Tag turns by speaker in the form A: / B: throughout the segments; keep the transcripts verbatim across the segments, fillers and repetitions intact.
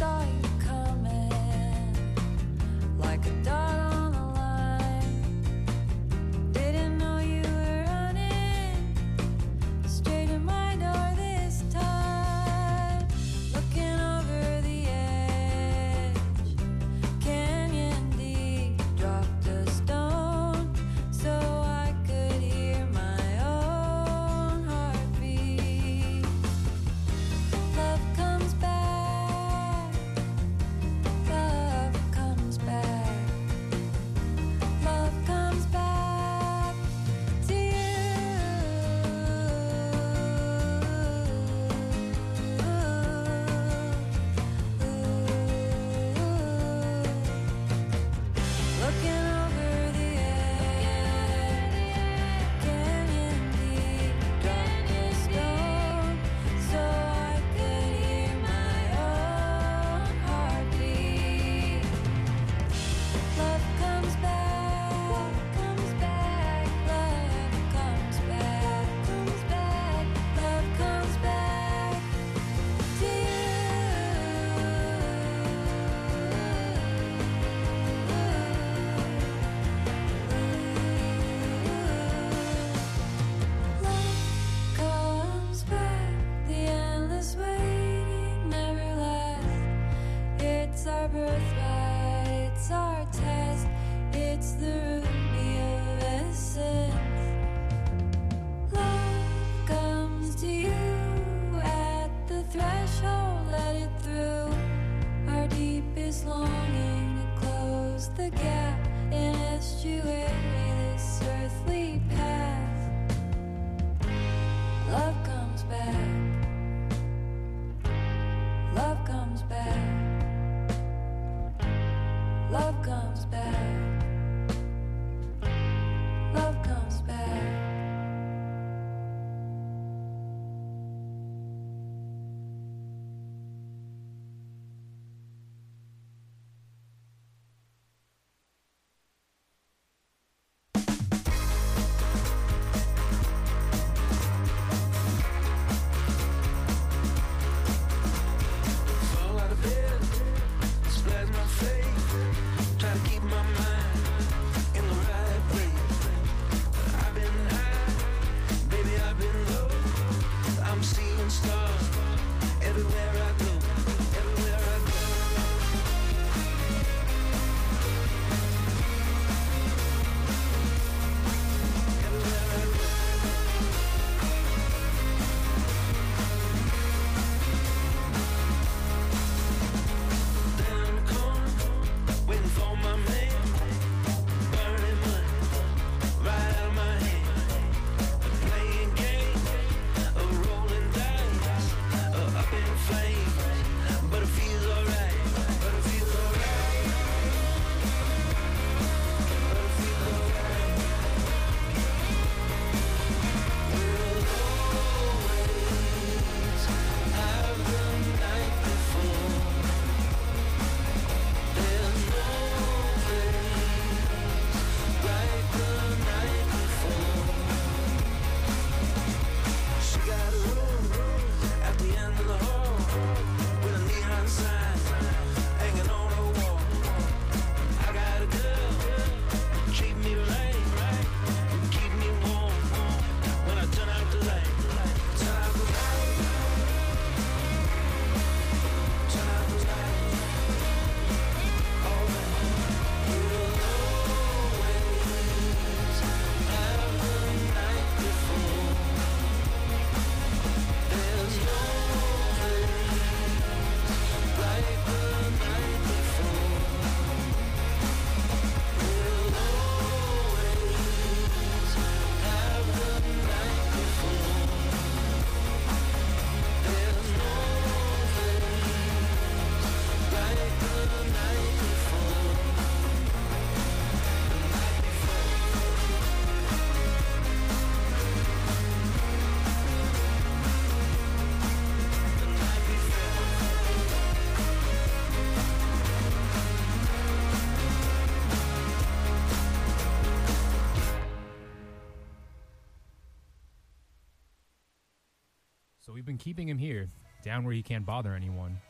A: So we've been keeping him here, down where he can't bother anyone.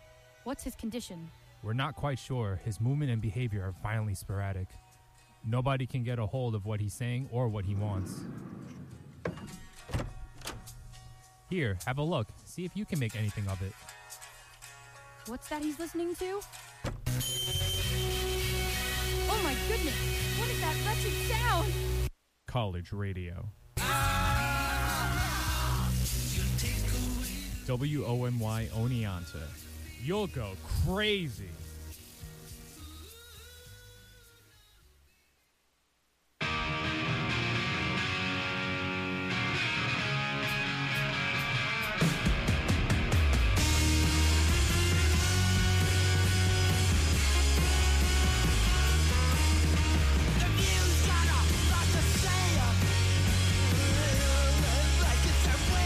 A: What's his condition?
B: We're not quite sure. His movement and behavior are violently sporadic. Nobody can get a hold of what he's saying or what he wants. Here, have a look. See if you can make anything of it.
A: What's that he's listening to? Oh my goodness! What is that wretched sound?
B: College radio. W O M Y Oneonta. You'll go crazy.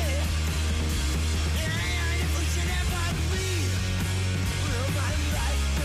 C: Right.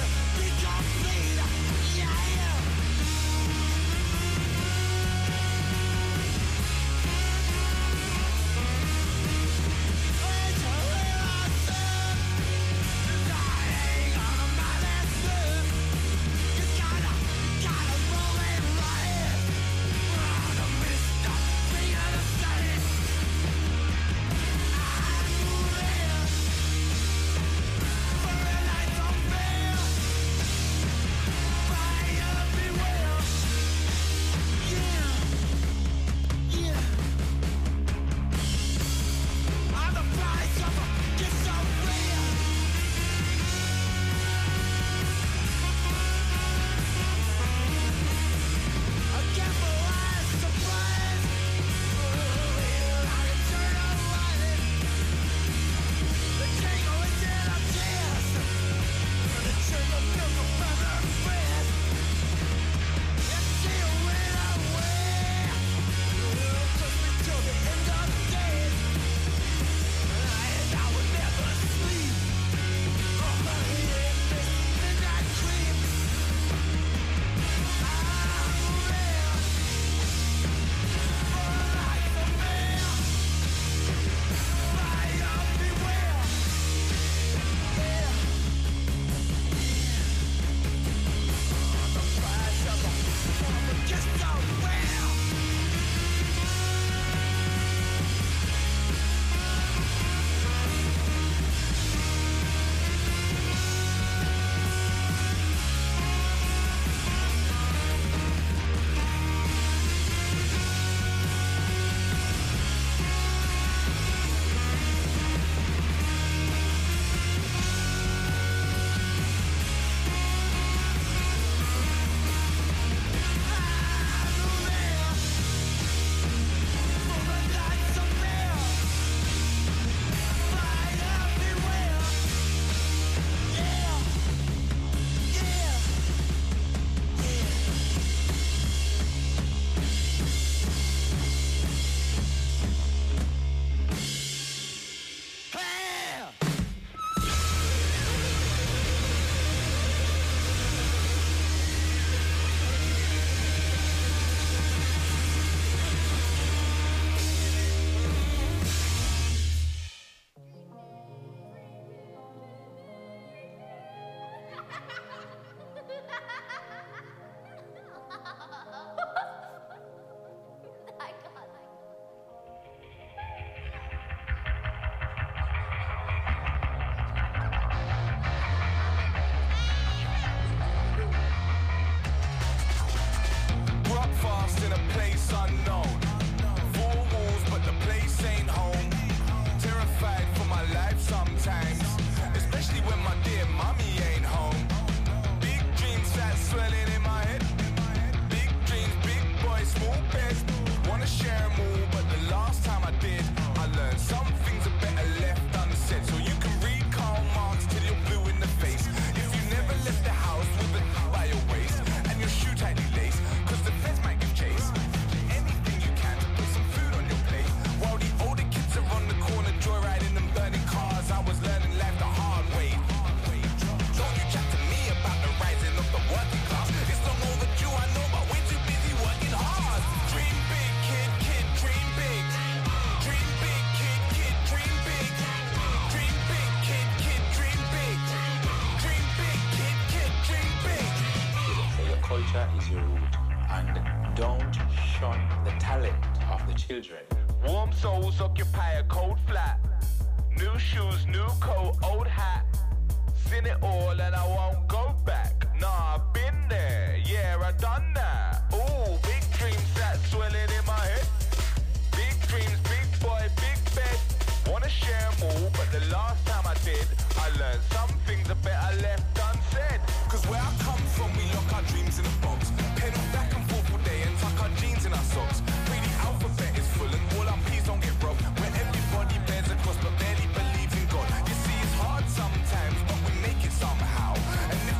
C: future is your root, and don't shun the talent of the children.
D: Warm souls occupy a cold flat. New shoes, new coat, old hat. Seen it all and I won't go back. Nah, I've been there, yeah, I done that. Ooh, big dreams that's swelling in my head. Big dreams, big boy, big bed. Wanna share them all, but the last time I did, I learned some things are better left unsaid.
E: Cause where I come from, we lock our dreams in a box. Pedal back and forth all day and tuck our jeans in our socks. Pray the alphabet is full and all our P's don't get robbed. Where everybody bears a cross but barely believes in God. You see, it's hard sometimes, but we make it somehow. And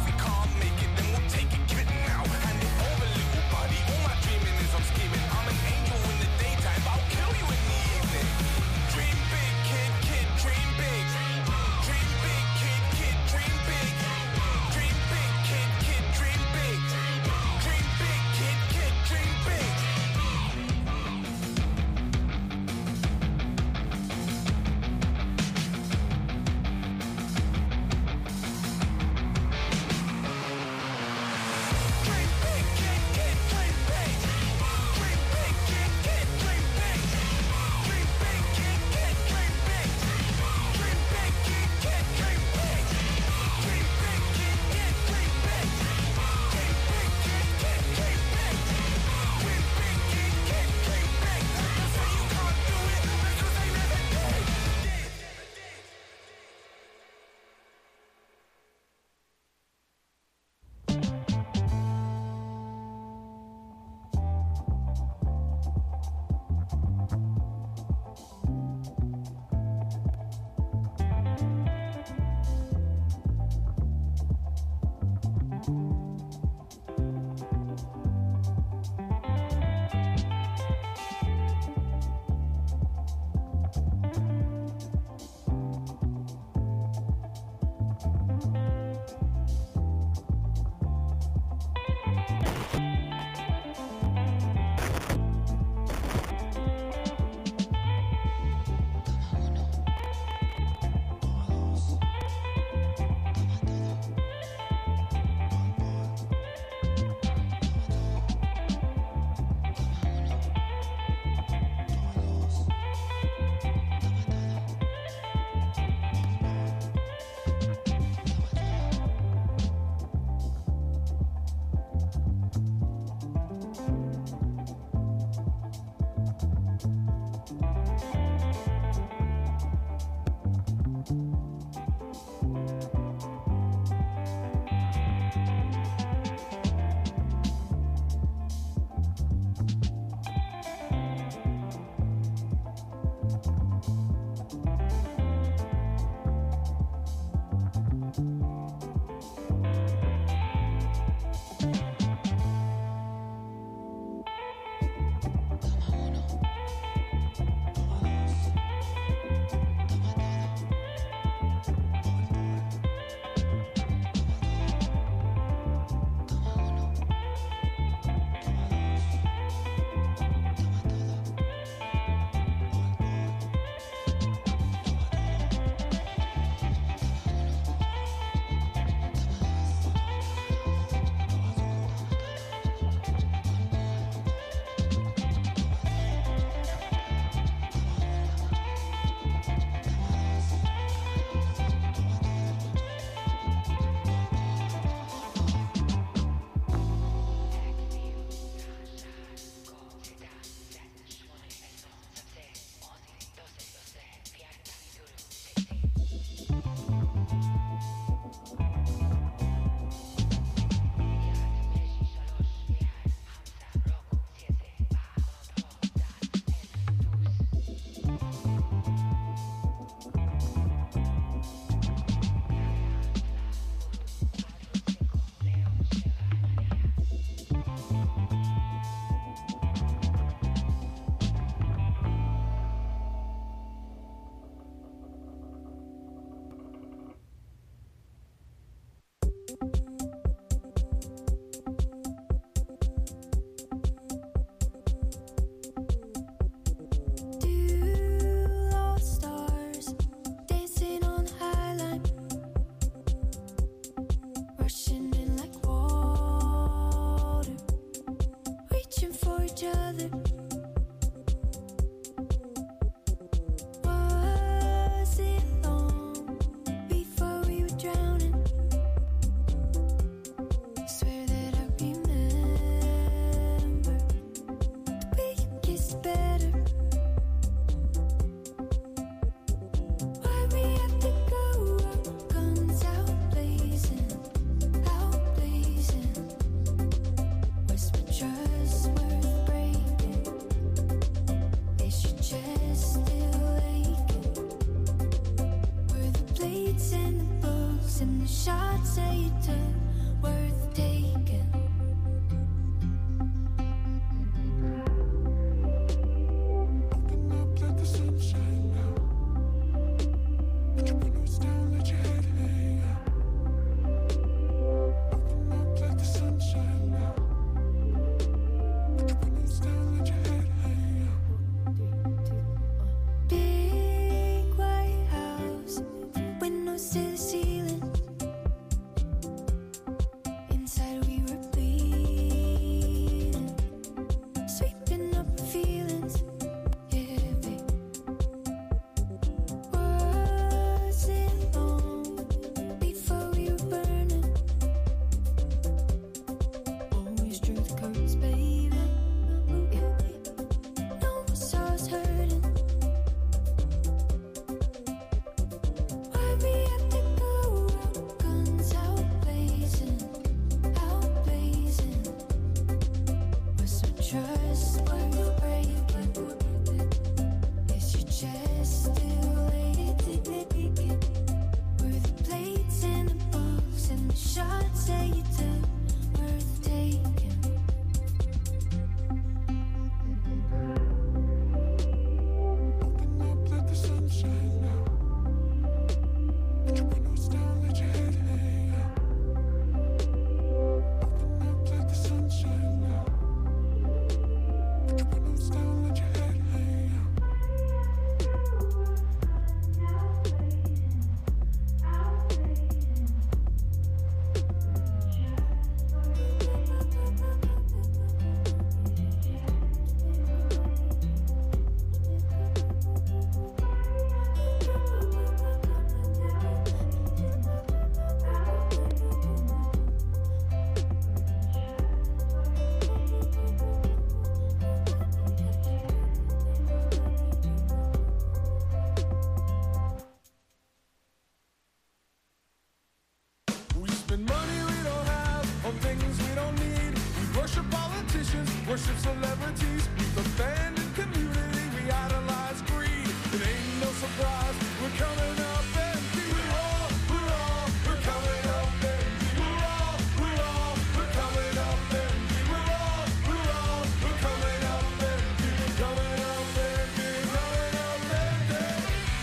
E: Worship celebrities, we've abandoned community, we idolize greed. It ain't no surprise, we're coming up empty. We're all, we're all, we're coming up empty. We're all, we're all, we're coming up empty. We're all, we're all, we're coming up empty. Coming up empty, coming up empty.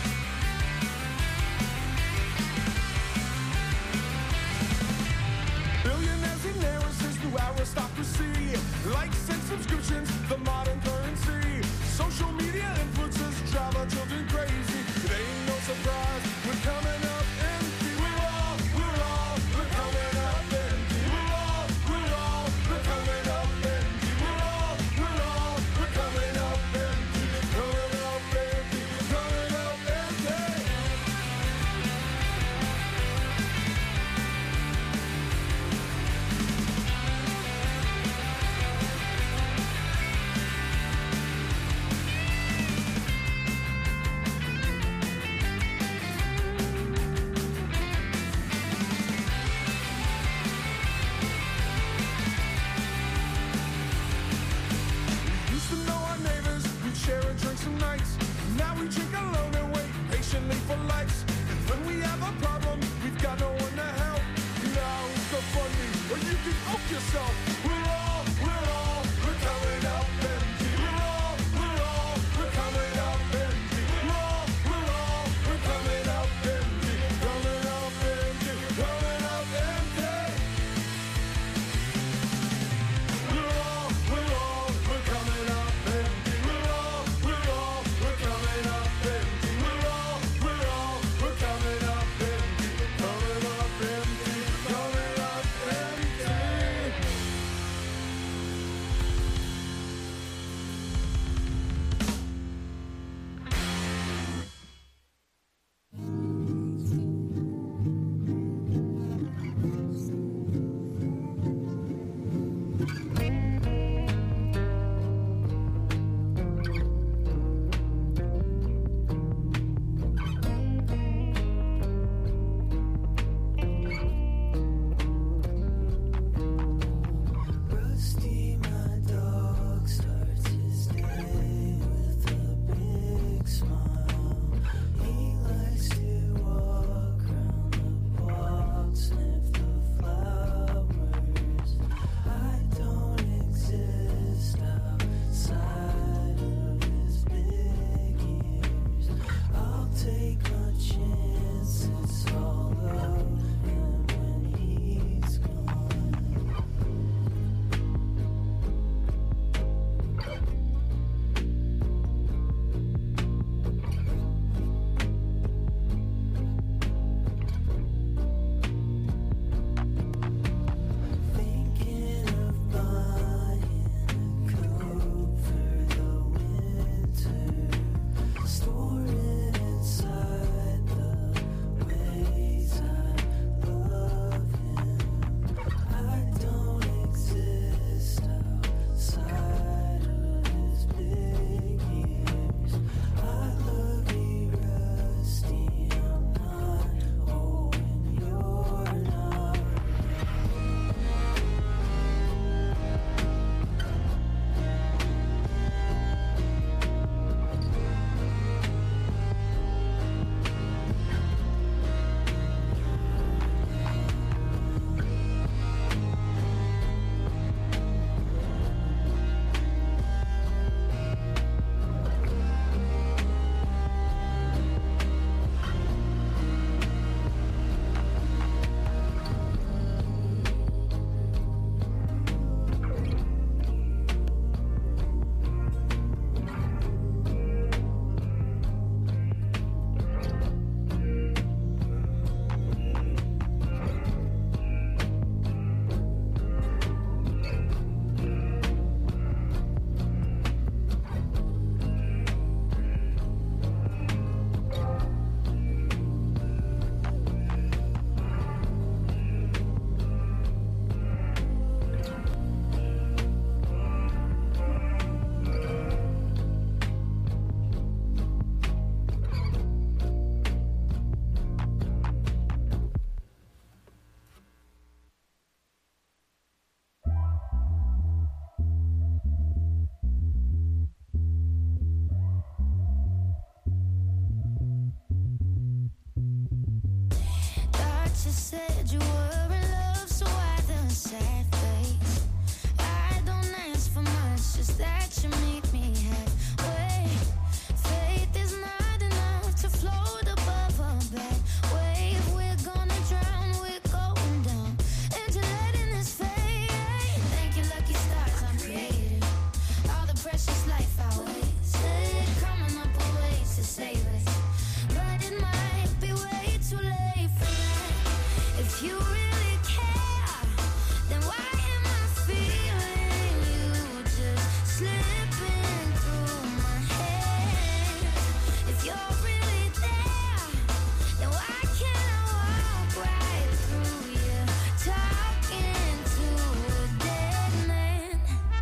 E: Billionaires and heiresses, new aristocracy. Likes and subscriptions, the modern currency. Social media influencers drive our children crazy. It ain't no surprise, we're coming up empty. We're all, we're all, we're coming up empty. We're all, we're all, we're coming up empty. We're all, we're all, we're coming up empty. Coming up empty, coming up empty. Used to know our neighbors, we'd share a drink some nights. Now we drink alone and wait patiently for lights. And when we have a problem, we've got no one to help. Now it's the funding, or you can help yourself. We're all, we're all, we're coming up empty. We're all, we're all, we're coming up empty. We're all, we're all, we're coming up empty. Coming up empty, coming up empty. We're all, we're all, we're coming up empty. We're all, we're all, we're coming up empty. We're all, we're all, we're coming up empty. Coming up empty, coming up empty.
F: you said you were in love, so why the sad face? I don't ask for much, just that you meet me halfway. Faith is not enough to float above a bad wave. We're gonna drown, we're going down, and you're letting us fade. Thank you, lucky stars, I'm creative. All the precious life I wasted, coming up with ways to save us, but it might be way too late for that. If you really care, then why am I feeling you just slipping through my head? If you're really there, then why can't I walk right through you, talking to a dead man?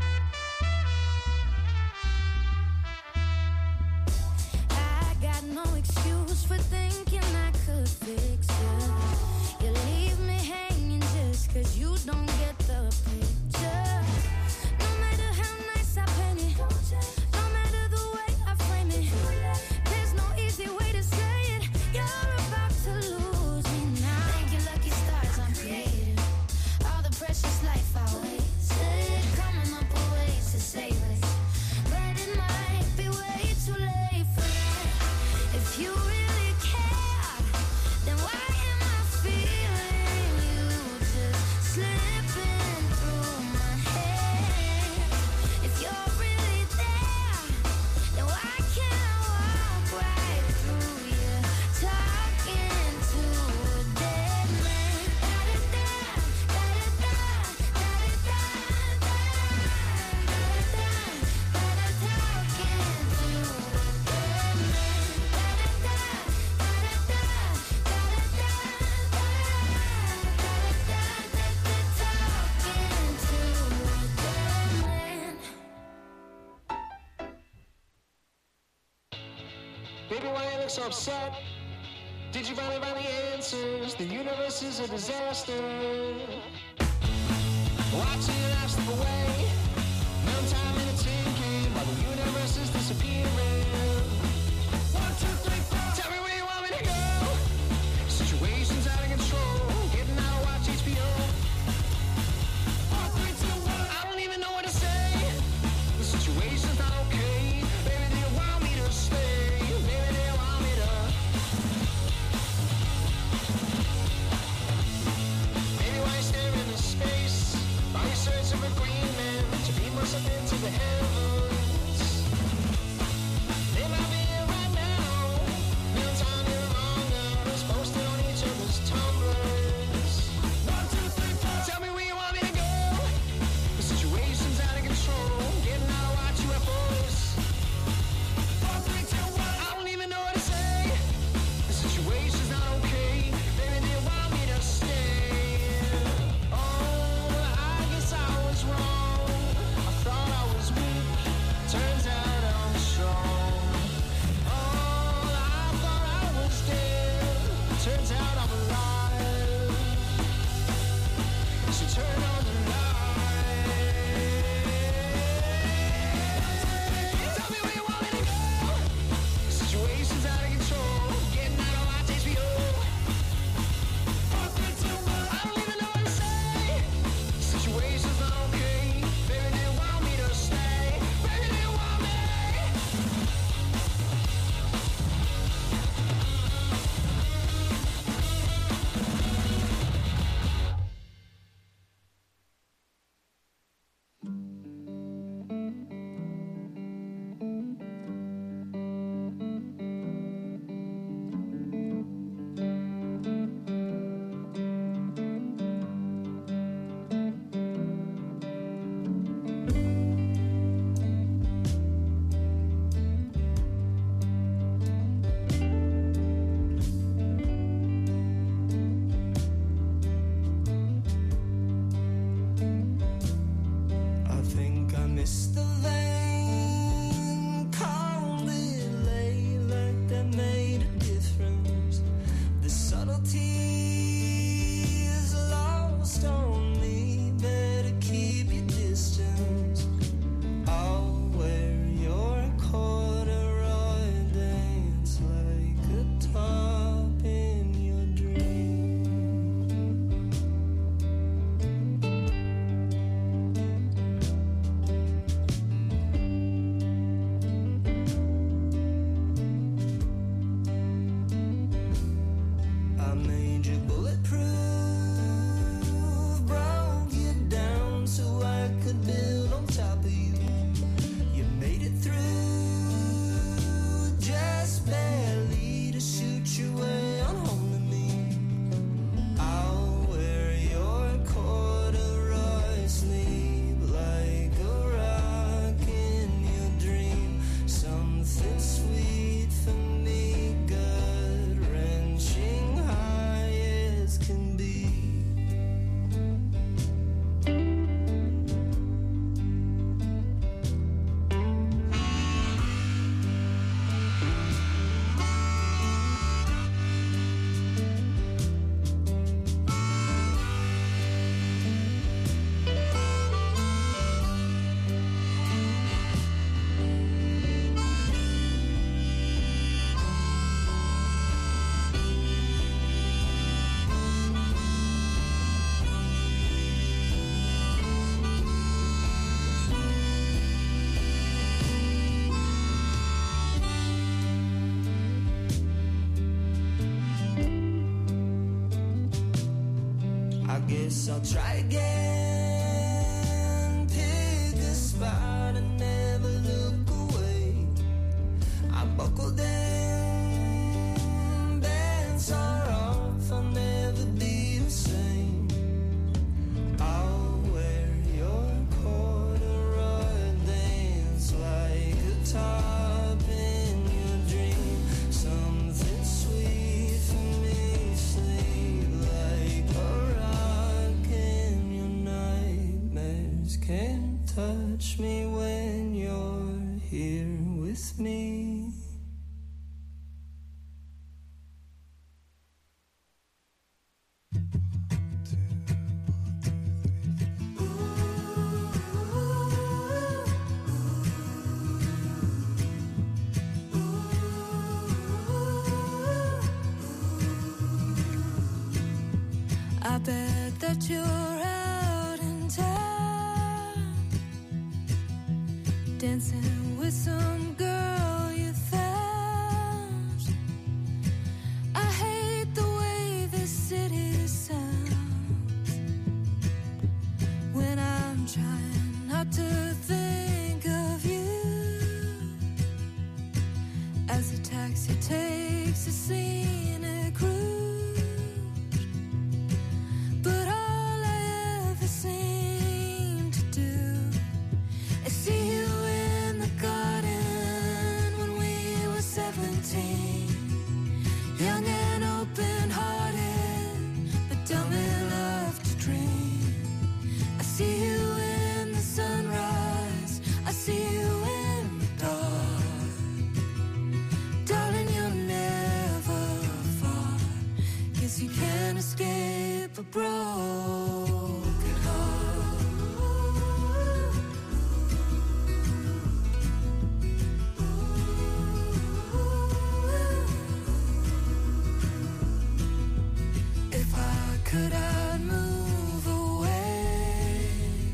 F: I got no excuse for thinking I could fix you. You leave me hanging just cause you don't get the picture. No matter how nice I paint it, no matter the way I frame it, there's no easy way to say it. You're about to lose me now. Thank you, lucky stars, I'm creative. All the precious life I wasted, coming up with ways to save us, but it might be way too late for that. If you really care, then why am I feeling you just slipping through my head? If you're really there, then why can't I walk right through you, talking to a dead man? Da-da-da, da-da-da, da-da-da, da-da-da, da-da-da, talking to a dead man. Da-da-da, da-da-da, da-da-da,
G: Baby, why you look so upset? Did you finally find the answers? The universe is a disaster. Watching your life slip away. No time in a thinking while the universe is disappearing. One, two, three, four. Tell me where you want me to go. Situation's out of control. Getting out, watch H B O. Four, three, two, one. I don't even know what to say. The situation's not okay. Baby, do you want me to stay? Baby, do you want me to? Baby, why you stay?
H: I'll try again. Pick a spot and never look away. I buckle down, dance are off, I'll never be the same. I'll wear your corduroy, dance like a top in your dream. Something sweet for me, sleep like a rock in your nightmares. Can't touch me when you're here with me.
F: I bet that you're out in town, dancing with some girl you found. I hate the way this city sounds when I'm trying not to think of you as the taxi takes a scenic route. But all I ever seem to do is see you in the garden when we were seventeen, young and open-hearted, but dumb enough to dream. I see you in the sunrise, I see you in the dark. Darling, you're never far, 'cause you can't escape a broken heart. If I could, I'd move away,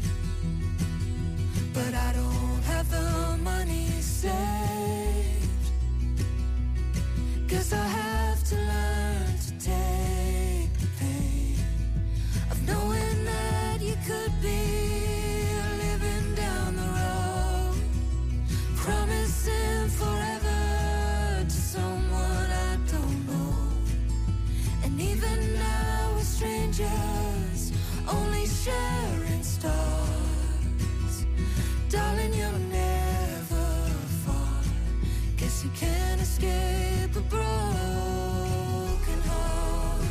F: but I don't have the money saved. Guess I have to learn to take the pain of knowing that you could be living down the road, promising forever to someone I don't know. And even now we're strangers, only sharing stars. Darling, you're never far, guess you can't escape a broken heart.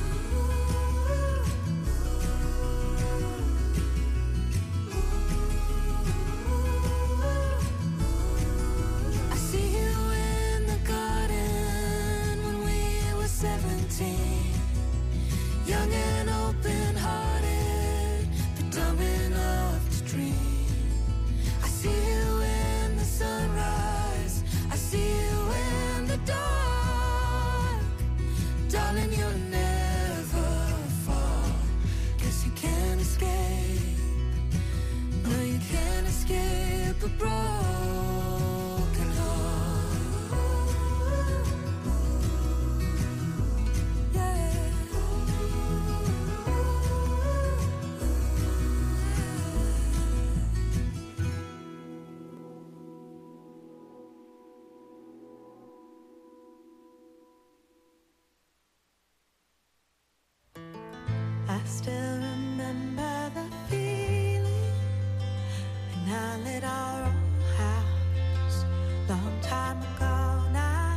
F: I see you in the garden when we were seventeen, young and open-hearted, but dumb enough to dream. I see you in the sunrise, I see you in the dark. Darling, you're never far, 'cause you can't escape. No, you can't escape a broken heart. Yeah. I still remember the feeling when I lit our old house, long time ago now.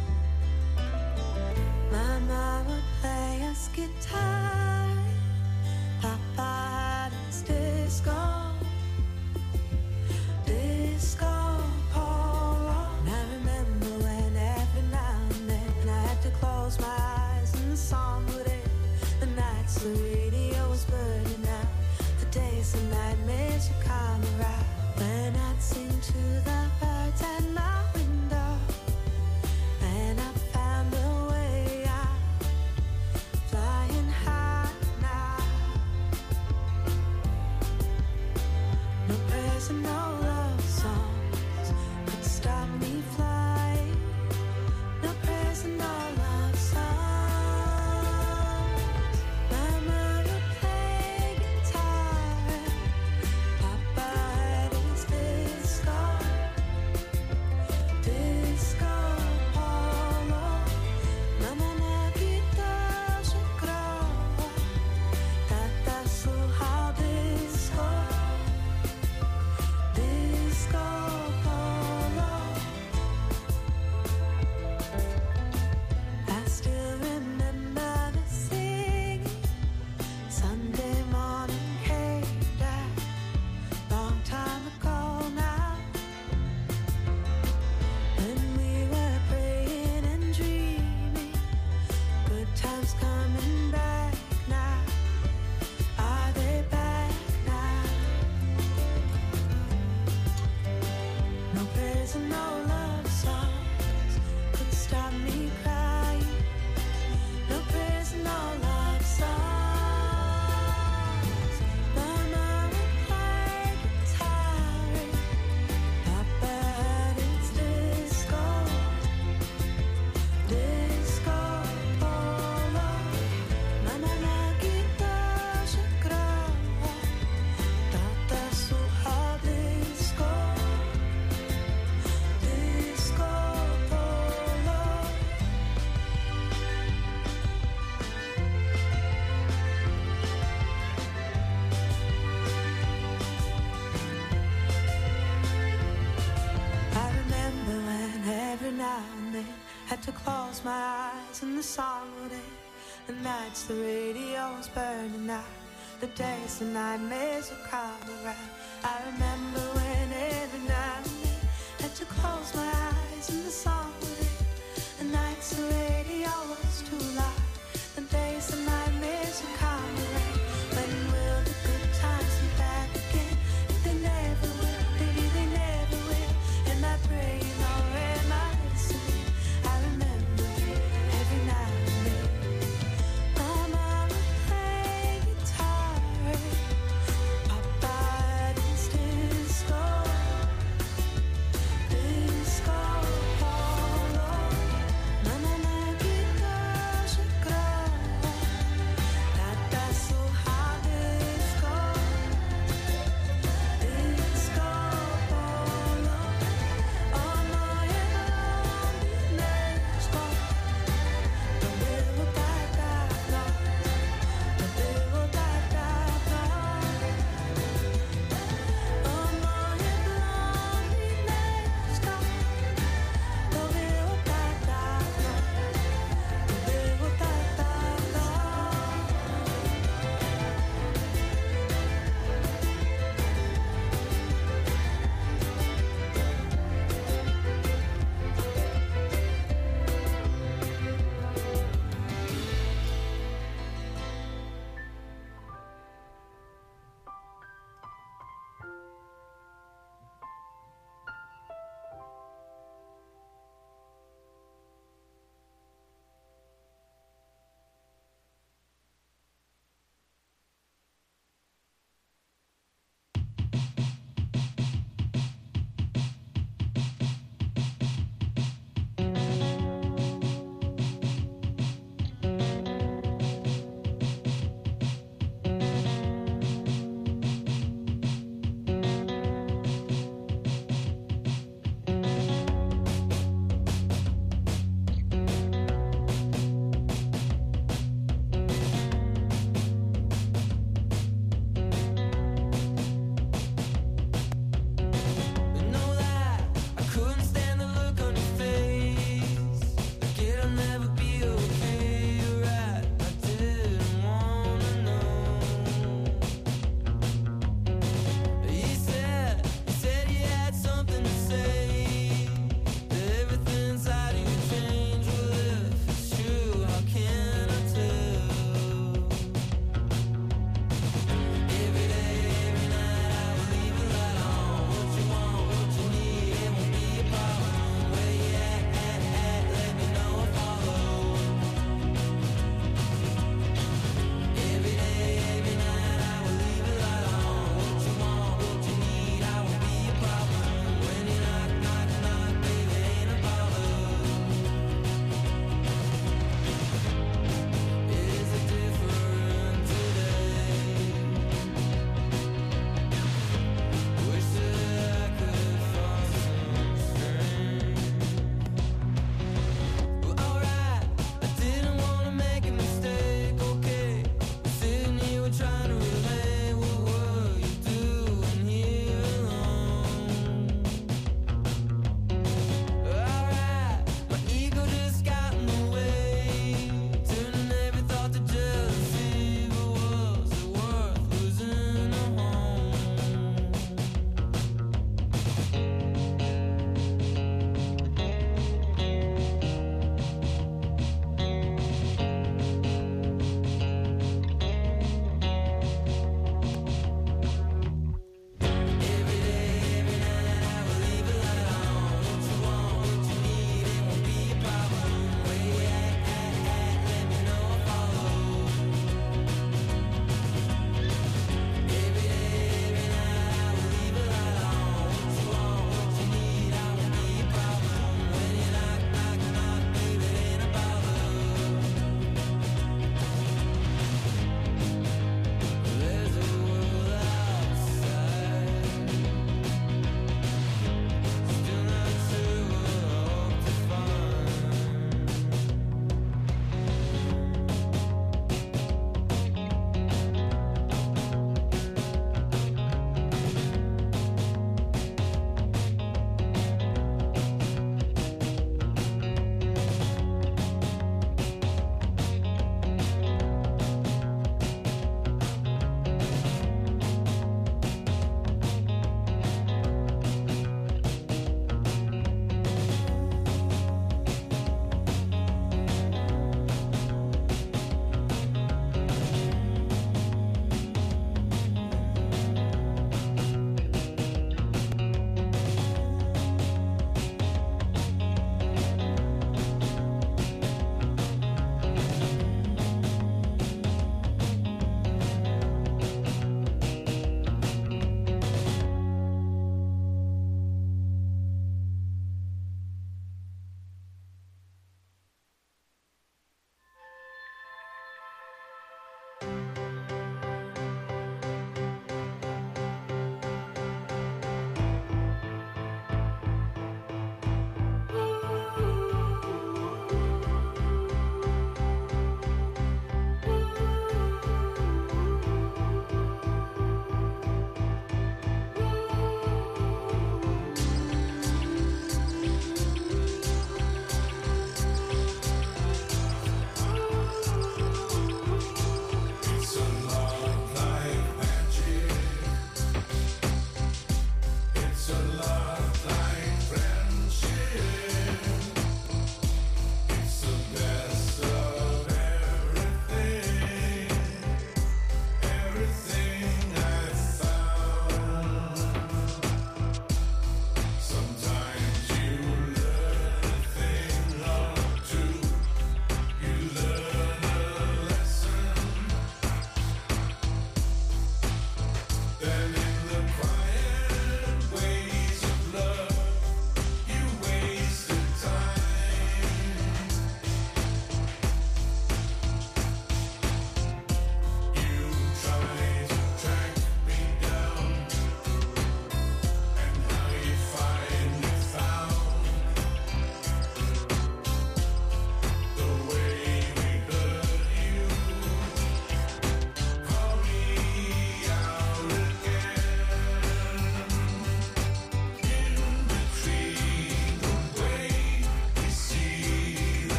F: Mama would play us guitar, Papa had his disco, disco polo. And I remember when every now and then I had to close my eyes and the song would end. The nights the radio was burning out, the days the nightmares would come around. When I'd sing to the birds at my window, and I found a way out, flying high now. No prayers and no love songs could stop me flying. No prayers and no love songs. Mama would play
I: to close my eyes and the song would end. The nights the radio's burning out, the days the nightmares would come around. I remember when every now and then I had to close my eyes and the song would end. The nights the radio was too loud, the days the nightmares would come around. When will the good times be back again? If they never will, maybe they never will. Am I praying or am I listening? I remember every now and then. My mama played guitar, Papa danced disco, disco ball.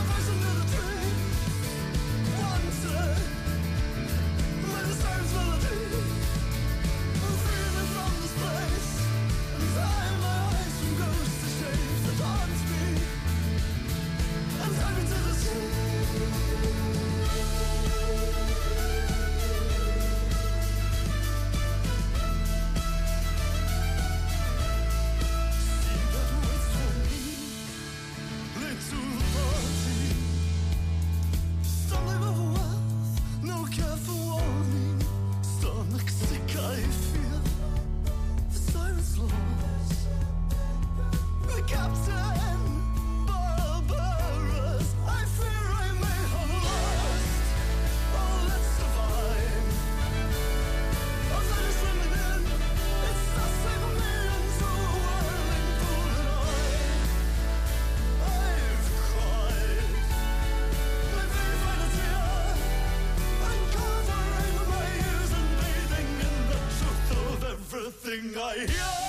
J: I hear